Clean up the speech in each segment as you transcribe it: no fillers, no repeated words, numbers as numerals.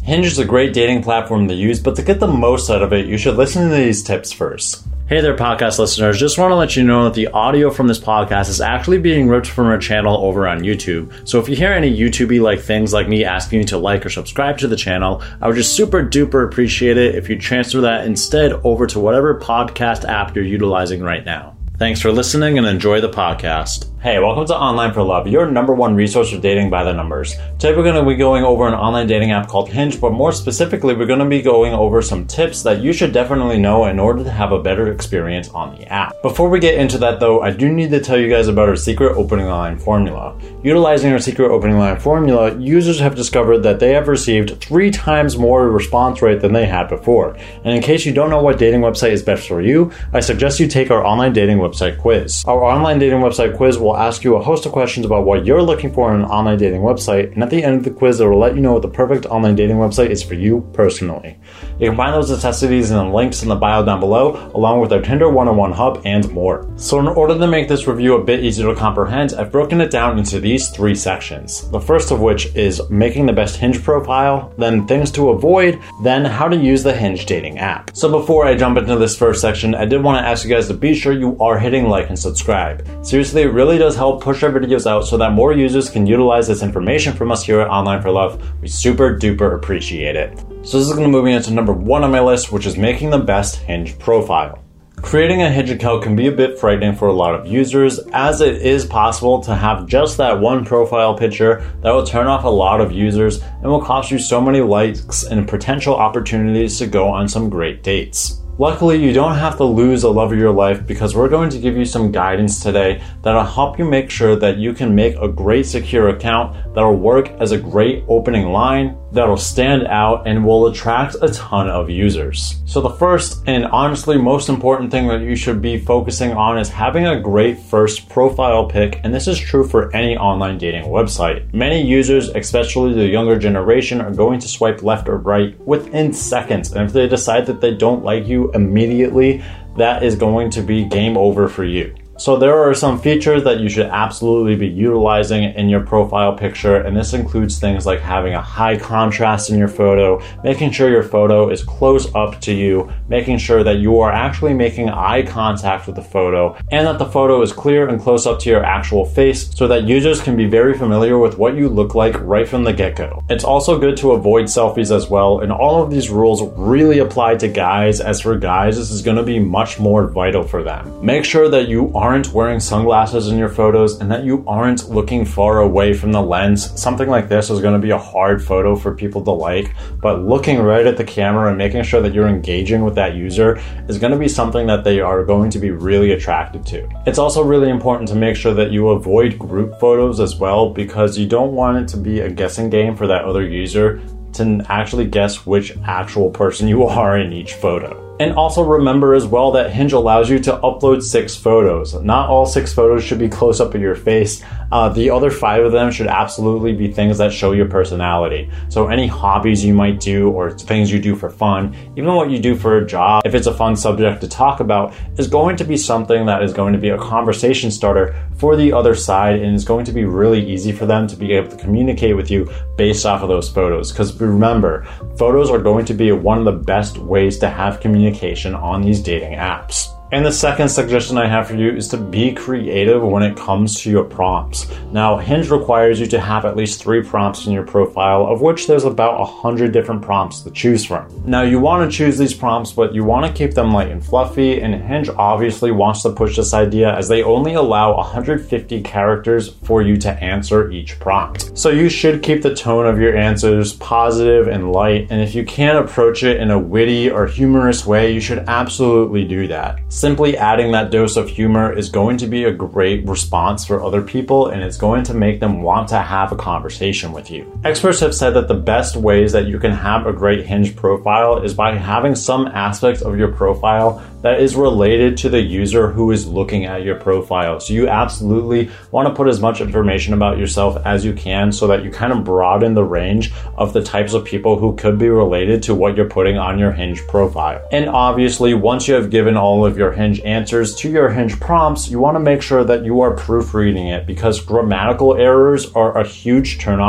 Hinge is a great dating platform to use, but to get the most out of it, you should listen to these tips first. Hey there, podcast listeners. Just want to let you know that the audio from this podcast is actually being ripped from our channel over on YouTube. So if you hear any YouTube-y like things like me asking you to like or subscribe to the channel, I would just super duper appreciate it if you transfer that instead over to whatever podcast app you're utilizing right now. Thanks for listening and enjoy the podcast. Hey, welcome to Online for Love, your number one resource for dating by the numbers. Today we're going to be going over an online dating app called Hinge, but more specifically, we're going to be going over some tips that you should definitely know in order to have a better experience on the app. Before we get into that though, I do need to tell you guys about our secret opening line formula. Utilizing our secret opening line formula, users have discovered that they have received 3 times more response rate than they had before. And in case you don't know what dating website is best for you, I suggest you take our online dating website quiz. Our online dating website quiz will ask you a host of questions about what you're looking for in an online dating website, and at the end of the quiz it will let you know what the perfect online dating website is for you personally. You can find those necessities in the links in the bio down below, along with our Tinder 101 hub and more. So in order to make this review a bit easier to comprehend, I've broken it down into these 3 sections. The first of which is making the best Hinge profile, then things to avoid, then how to use the Hinge dating app. So before I jump into this first section, I did want to ask you guys to be sure you are hitting like and subscribe. Seriously, it really does help push our videos out so that more users can utilize this information from us here at Online for Love. We super duper appreciate it. So this is going to move me into number 1 on my list, which is making the best Hinge profile. Creating a Hinge account can be a bit frightening for a lot of users, as it is possible to have just that one profile picture that will turn off a lot of users and will cost you so many likes and potential opportunities to go on some great dates. Luckily, you don't have to lose the love of your life because we're going to give you some guidance today that'll help you make sure that you can make a great secure account that'll work as a great opening line, that'll stand out, and will attract a ton of users. So the first and honestly most important thing that you should be focusing on is having a great first profile pic, and this is true for any online dating website. Many users, especially the younger generation, are going to swipe left or right within seconds, and if they decide that they don't like you immediately, that is going to be game over for you. So there are some features that you should absolutely be utilizing in your profile picture, and this includes things like having a high contrast in your photo, making sure your photo is close up to you, making sure that you are actually making eye contact with the photo, and that the photo is clear and close up to your actual face so that users can be very familiar with what you look like right from the get-go. It's also good to avoid selfies as well, and all of these rules really apply to guys, as for guys this is going to be much more vital for them. Make sure that you aren't wearing sunglasses in your photos and that you aren't looking far away from the lens. Something like this is going to be a hard photo for people to like, but looking right at the camera and making sure that you're engaging with that user is going to be something that they are going to be really attracted to. It's also really important to make sure that you avoid group photos as well, because you don't want it to be a guessing game for that other user to actually guess which actual person you are in each photo. And also remember as well that Hinge allows you to upload 6 photos. Not all 6 photos should be close up of your face. The other 5 of them should absolutely be things that show your personality. So any hobbies you might do or things you do for fun, even what you do for a job, if it's a fun subject to talk about, is going to be something that is going to be a conversation starter for the other side, and is going to be really easy for them to be able to communicate with you based off of those photos. Because remember, photos are going to be one of the best ways to have communication on these dating apps. And the second suggestion I have for you is to be creative when it comes to your prompts. Now, Hinge requires you to have at least 3 prompts in your profile, of which there's about 100 different prompts to choose from. Now, you want to choose these prompts, but you want to keep them light and fluffy, and Hinge obviously wants to push this idea as they only allow 150 characters for you to answer each prompt. So you should keep the tone of your answers positive and light, and if you can approach it in a witty or humorous way, you should absolutely do that. Simply adding that dose of humor is going to be a great response for other people, and it's going to make them want to have a conversation with you. Experts have said that the best ways that you can have a great Hinge profile is by having some aspect of your profile that is related to the user who is looking at your profile. So you absolutely want to put as much information about yourself as you can so that you kind of broaden the range of the types of people who could be related to what you're putting on your Hinge profile. And obviously, once you have given all of your Hinge answers to your Hinge prompts, you want to make sure that you are proofreading it, because grammatical errors are a huge turnoff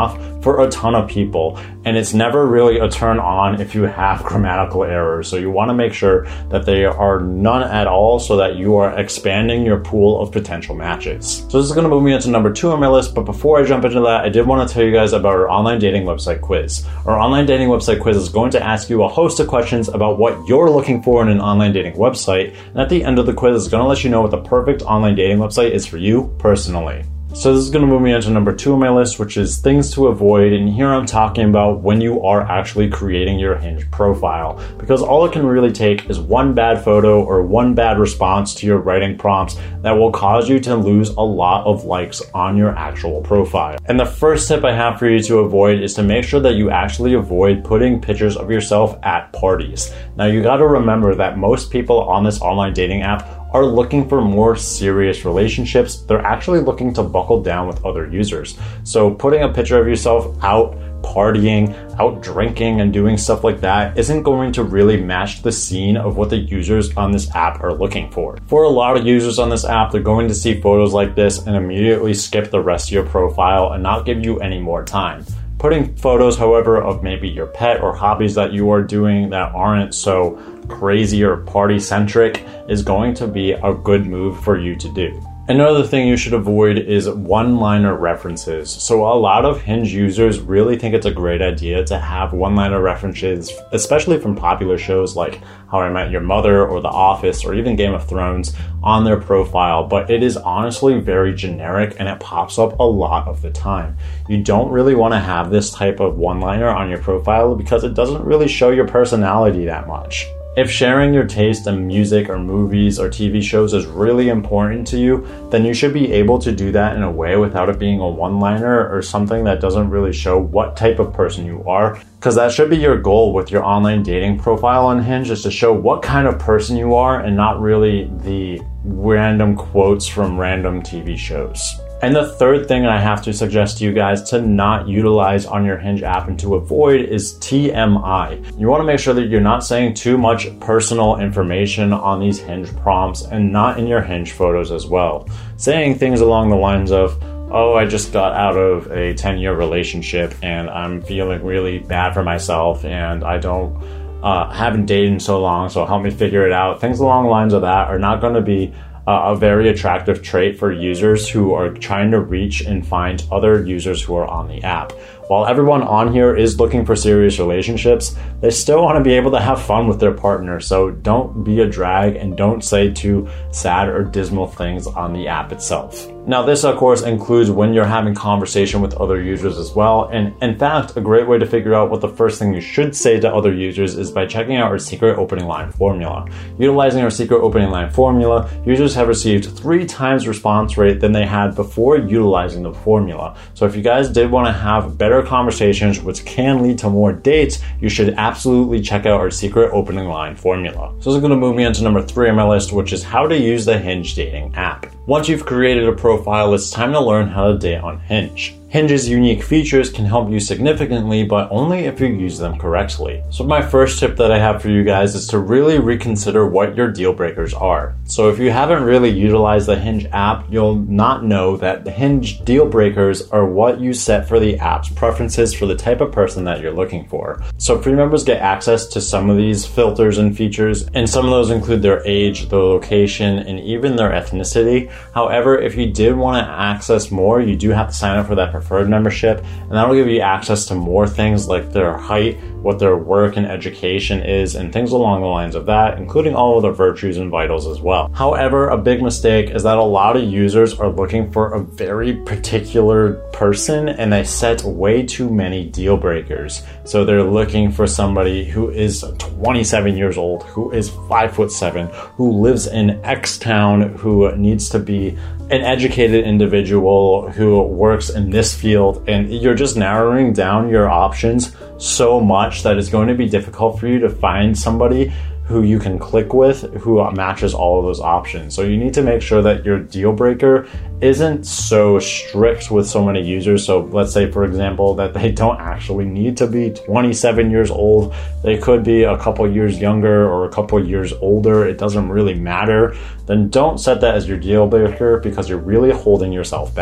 for a ton of people, and it's never really a turn on if you have grammatical errors. So you want to make sure that they are none at all so that you are expanding your pool of potential matches. So this is going to move me into number 2 on my list, but before I jump into that, I did want to tell you guys about our online dating website quiz. Our online dating website quiz is going to ask you a host of questions about what you're looking for in an online dating website, and at the end of the quiz, it's going to let you know what the perfect online dating website is for you personally. So this is going to move me into number 2 on my list, which is things to avoid. And here I'm talking about when you are actually creating your Hinge profile, because all it can really take is one bad photo or one bad response to your writing prompts that will cause you to lose a lot of likes on your actual profile. And the first tip I have for you to avoid is to make sure that you actually avoid putting pictures of yourself at parties. Now you got to remember that most people on this online dating app are looking for more serious relationships. They're actually looking to buckle down with other users. So putting a picture of yourself out partying, out drinking, and doing stuff like that isn't going to really match the scene of what the users on this app are looking for. For a lot of users on this app, they're going to see photos like this and immediately skip the rest of your profile and not give you any more time. Putting photos, however, of maybe your pet or hobbies that you are doing that aren't so crazy or party-centric is going to be a good move for you to do. Another thing you should avoid is one-liner references. So a lot of Hinge users really think it's a great idea to have one-liner references, especially from popular shows like How I Met Your Mother or The Office or even Game of Thrones on their profile, but it is honestly very generic and it pops up a lot of the time. You don't really want to have this type of one-liner on your profile because it doesn't really show your personality that much. If sharing your taste in music or movies or TV shows is really important to you, then you should be able to do that in a way without it being a one-liner or something that doesn't really show what type of person you are. Because that should be your goal with your online dating profile on Hinge, is to show what kind of person you are and not really the random quotes from random TV shows. And the third thing I have to suggest to you guys to not utilize on your Hinge app and to avoid is TMI. You want to make sure that you're not saying too much personal information on these Hinge prompts and not in your Hinge photos as well. Saying things along the lines of, oh, I just got out of a 10-year relationship and I'm feeling really bad for myself and I haven't dated in so long, so help me figure it out. Things along the lines of that are not going to be a very attractive trait for users who are trying to reach and find other users who are on the app. While everyone on here is looking for serious relationships, they still want to be able to have fun with their partner. So don't be a drag and don't say too sad or dismal things on the app itself. Now, this, of course, includes when you're having conversation with other users as well. And in fact, a great way to figure out what the first thing you should say to other users is by checking out our secret opening line formula. Utilizing our secret opening line formula, users have received 3 times response rate than they had before utilizing the formula. So if you guys did want to have better conversations, which can lead to more dates, you should absolutely check out our secret opening line formula. So this is going to move me into number 3 on my list, which is how to use the Hinge dating app. Once you've created a profile, it's time to learn how to date on Hinge. Hinge's unique features can help you significantly, but only if you use them correctly. So my first tip that I have for you guys is to really reconsider what your deal breakers are. So if you haven't really utilized the Hinge app, you'll not know that the Hinge deal breakers are what you set for the app's preferences for the type of person that you're looking for. So free members get access to some of these filters and features, and some of those include their age, their location, and even their ethnicity. However, if you did want to access more, you do have to sign up for that preferred membership, and that'll give you access to more things like their height, what their work and education is, and things along the lines of that, including all of their virtues and vitals as well. However, a big mistake is that a lot of users are looking for a very particular person and they set way too many deal breakers. So they're looking for somebody who is 27 years old, who is 5'7", who lives in X town, who needs to be an educated individual who works in this field, and you're just narrowing down your options so much that it's going to be difficult for you to find somebody who you can click with who matches all of those options. So you need to make sure that your deal breaker isn't so strict with so many users. So let's say, for example, that they don't actually need to be 27 years old. They could be a couple years younger or a couple years older. It doesn't really matter. Then don't set that as your deal breaker because you're really holding yourself back.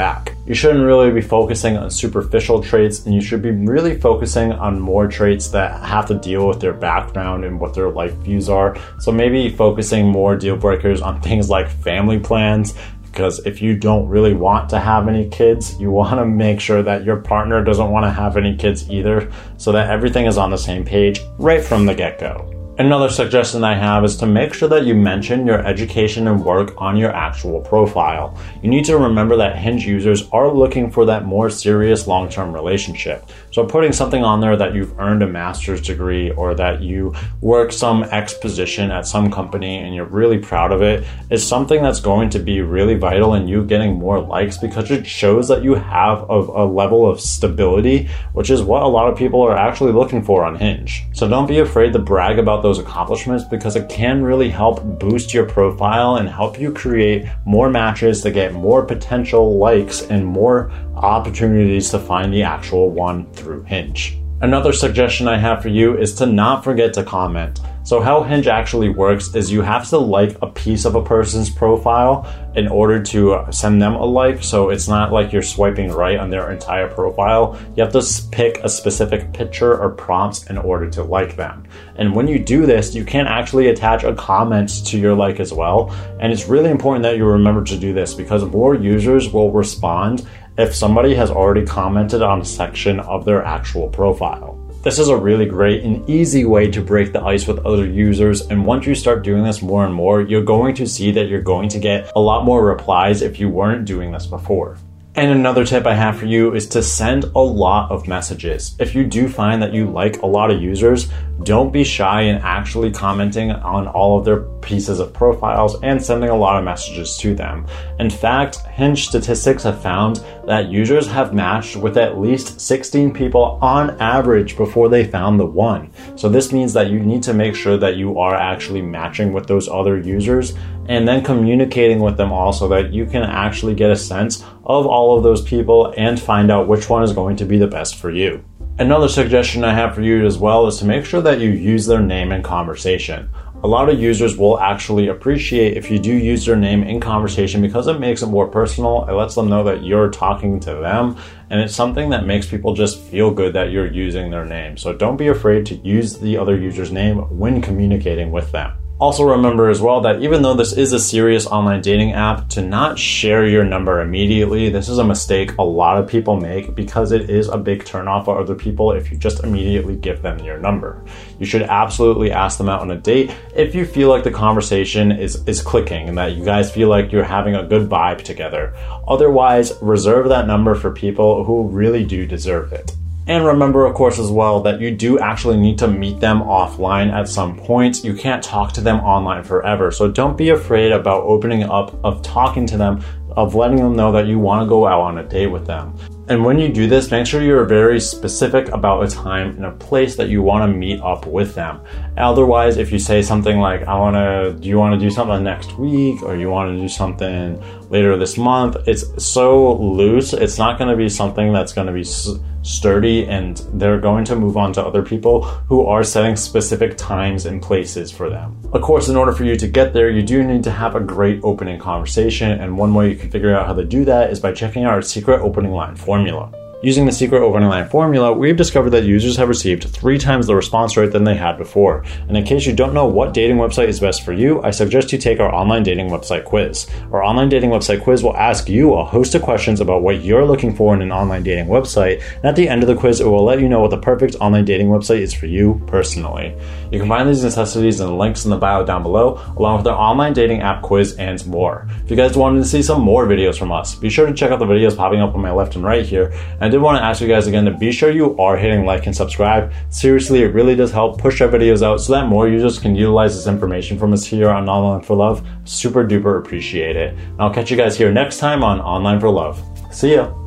You shouldn't really be focusing on superficial traits, and you should be really focusing on more traits that have to deal with their background and what their life views are. So maybe focusing more deal breakers on things like family plans, because if you don't really want to have any kids, you want to make sure that your partner doesn't want to have any kids either, so that everything is on the same page right from the get-go. Another suggestion I have is to make sure that you mention your education and work on your actual profile. You need to remember that Hinge users are looking for that more serious long-term relationship. So putting something on there that you've earned a master's degree, or that you work some X position at some company and you're really proud of it, is something that's going to be really vital in you getting more likes, because it shows that you have a level of stability, which is what a lot of people are actually looking for on Hinge. So don't be afraid to brag about those accomplishments, because it can really help boost your profile and help you create more matches to get more potential likes and more opportunities to find the actual one through Hinge. Another suggestion I have for you is to not forget to comment. So how Hinge actually works is you have to like a piece of a person's profile in order to send them a like. So it's not like you're swiping right on their entire profile. You have to pick a specific picture or prompts in order to like them. And when you do this, you can actually attach a comment to your like as well. And it's really important that you remember to do this, because more users will respond if somebody has already commented on a section of their actual profile. This is a really great and easy way to break the ice with other users, and once you start doing this more and more, you're going to see that you're going to get a lot more replies if you weren't doing this before. And another tip I have for you is to send a lot of messages. If you do find that you like a lot of users, don't be shy in actually commenting on all of their pieces of profiles and sending a lot of messages to them. In fact, Hinge statistics have found that users have matched with at least 16 people on average before they found the one. So this means that you need to make sure that you are actually matching with those other users and then communicating with them all, so that you can actually get a sense of all of those people and find out which one is going to be the best for you. Another suggestion I have for you as well is to make sure that you use their name in conversation. A lot of users will actually appreciate if you do use their name in conversation, because it makes it more personal. It lets them know that you're talking to them, and it's something that makes people just feel good that you're using their name. So don't be afraid to use the other user's name when communicating with them. Also remember as well that even though this is a serious online dating app, to not share your number immediately. This is a mistake a lot of people make, because it is a big turnoff for other people if you just immediately give them your number. You should absolutely ask them out on a date if you feel like the conversation is clicking and that you guys feel like you're having a good vibe together. Otherwise, reserve that number for people who really do deserve it. And remember, of course, as well, that you do actually need to meet them offline at some point. You can't talk to them online forever. So don't be afraid about opening up, of talking to them, of letting them know that you want to go out on a date with them. And when you do this, make sure you're very specific about a time and a place that you want to meet up with them. Otherwise, if you say something like, do you want to do something next week, or you want to do something later this month, it's so loose, it's not going to be something that's going to be sturdy, and they're going to move on to other people who are setting specific times and places for them. Of course, in order for you to get there, you do need to have a great opening conversation, and one way you can figure out how to do that is by checking out our secret opening line formula. Using the secret opening line formula, we've discovered that users have received 3 times the response rate than they had before. And in case you don't know what dating website is best for you, I suggest you take our online dating website quiz. Our online dating website quiz will ask you a host of questions about what you're looking for in an online dating website, and at the end of the quiz, it will let you know what the perfect online dating website is for you personally. You can find these necessities and links in the bio down below, along with our online dating app quiz and more. If you guys wanted to see some more videos from us, be sure to check out the videos popping up on my left and right here. And I did want to ask you guys again to be sure you are hitting like and subscribe. Seriously, it really does help push our videos out so that more users can utilize this information from us here on Online for Love. Super duper appreciate it. And I'll catch you guys here next time on Online for Love. See ya.